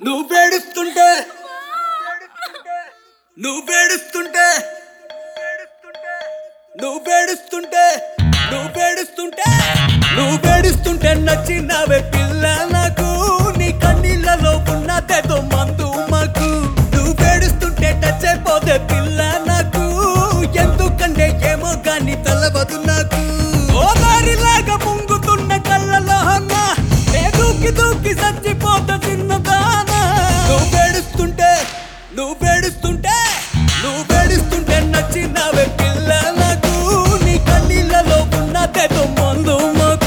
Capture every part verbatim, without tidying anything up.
నువ్వేడుస్తుంటే నువ్వేడుస్తుంటే నువ్వేడుస్తుంటే నువ్వేడుస్తుంటే నువ్వేడుస్తుంటే నచ్చినవే పిల్ల నాకు నీ కన్నీళ్ళలో ఉన్నదేదో మందు మాకు నువ్వేడుస్తుంటే టచ్ అయిపోతే పిల్ల నాకు ఎందుకంటే ఏమో గాని తెలవదు నాకు ఓ దారిలాగా పొంగుతున్న కళ్ళలో అన్న నే దూకి దూకి చచ్చిపోతా చిన్నదానా నువ్వేడుస్తుంటే నువ్వేడుస్తుంటే నువ్వేడుస్తుంటే నచ్చినవే పిల్ల నాకు నీ కన్నీళ్ళలో ఉన్నదేదో మందు మాకు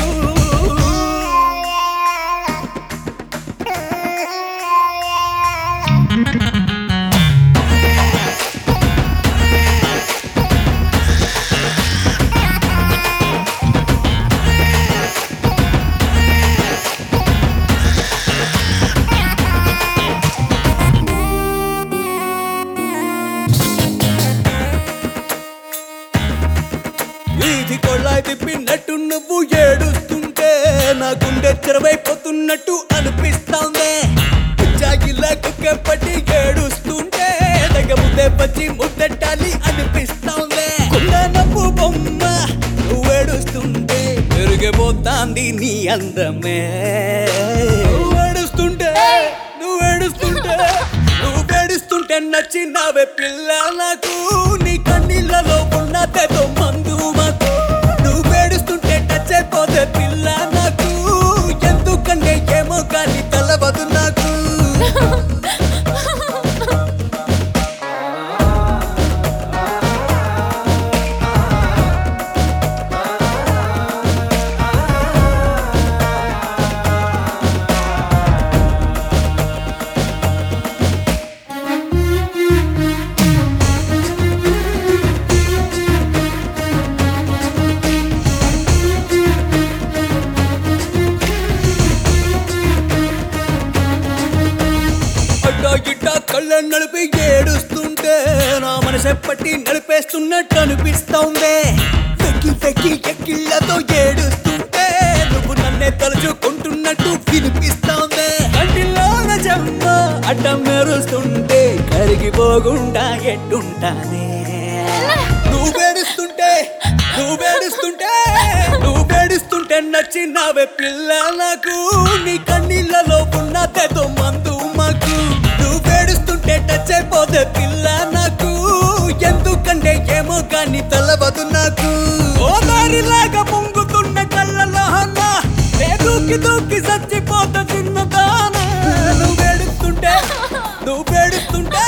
వీధి కొళ్ళాయి తిప్పినట్టు నువ్వు ఏడుస్తుంటే నా గుండె చెరవైపోతున్నట్టు అనిపిస్తాందే జాగిలా కుక్కపట్టి ఏడుస్తుంటే దగ్గ ముద్దే పచ్చి ముద్దెట్టాలి అనిపిస్తాందే గుండె నవ్వు బొమ్మ నువ్వు ఏడుస్తుంటే పెరిగిపోతాంది నీ అందమే నువ్వు ఏడుస్తుంటే నువ్వు ఏడుస్తుంటే నువ్వు ఏడుస్తుంటే నచ్చినవే పిల్ల నాకు నీ కన్నీళ్ళలో ఉన్నదేదో మందు మాకు నువ్వు ఏడుస్తుంటే టచ్ అయిపోతే పిల్ల నాకు ఎందుకంటే ఏమో కానీ తెలవదు నాకు ఇట్టా కళ్ళ నడిపి ఏడుస్తుంటే నా మనసు ఎప్పటి నడిపేస్తున్నట్టు అనిపిస్తోందే వెక్కి వెక్కి ఎక్కిళ్ళతో ఏడుస్తుంటే నువ్వు నన్నే తలుచుకుంటున్నట్టు వినిపిస్తోందే కంటిలోన జమ్మ అడ్డం మెరుస్తుంటే కరిగిపోకుండా ఎట్టుంటానే నువ్వేడుస్తుంటే నువ్వేడుస్తుంటే నువ్వేడుస్తుంటే నచ్చినవే పిల్ల నాకు నీ కన్నీళ్ళలో ఉన్నదేదో మందు మాకు నువ్వేడుస్తుంటే టచ్ అయిపోతే పిల్ల నాకు ఎందుకంటే ఏమో కానీ తెలవదు నాకు ఓ దారిలాగా పొంగుతున్న కళ్ళలో అన్న నే దూకి దూకి చచ్చిపోతా చిన్నదానా నువ్వేడుస్తుంటే నువ్వేడుస్తుంటే